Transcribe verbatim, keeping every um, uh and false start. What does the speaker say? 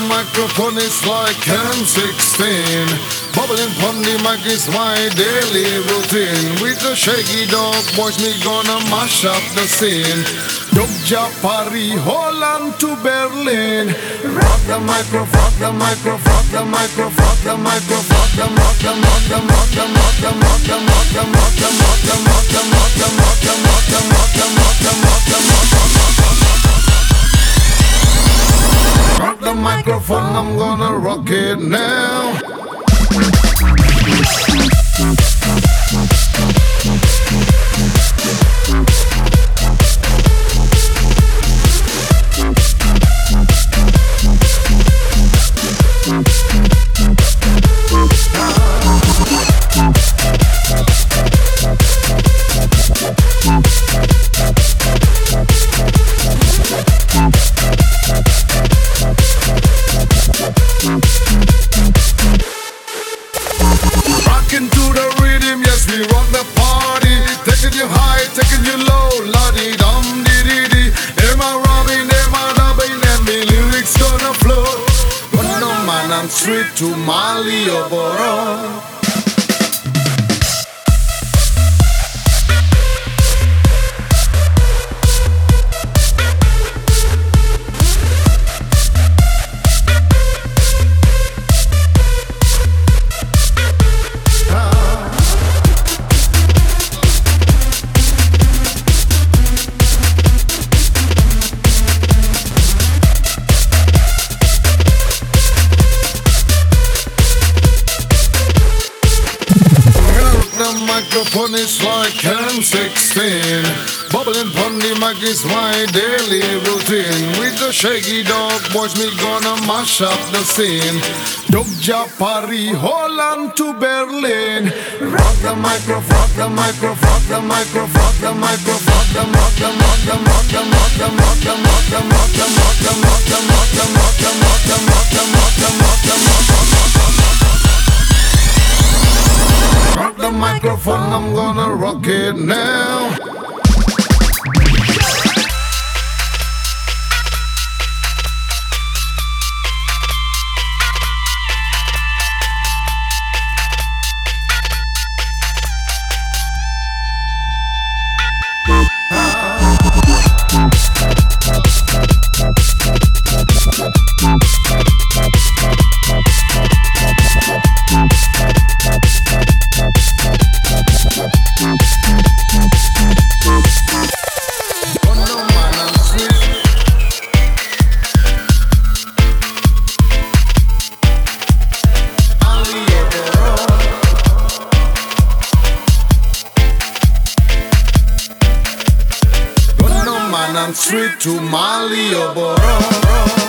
microphone is like M sixteen. Bubbling pon the mic is my daily routine. With the Shaggy Dog Boys, me gonna mash up the scene. Dubja Paris, Holland to Berlin. Rock the micro, rock the micro, rock the micro, rock the micro, rock the rock the rock the rock the rock the rock the rock the rock the rock the rock the rock the rock the rock the rock the rock the rock the rock the microphone, I'm gonna rock it now. Rockin' to the rhythm, yes, we rock the party. Taking you high, taking you low, la-dee-dum, dee-dee-dee. Am I robbing, am I dubbing, and the lyrics gonna flow. But no man, I'm straight to Mali or Boro. The microphone is like M sixteen. Bubbling pon the mic is my daily routine. With the Shaggy Dog Boys, me gonna mash up the scene. Dubja Paris, Holland to Berlin. Rock the micro, rock the micro, rock the micro, rock the micro, rock the rock the rock the rock the rock the rock the rock the rock the rock the rock the rock the rock the rock the rock the rock the rock the rock the microphone, I'm gonna rock it now. I'm straight to Mali or Boro.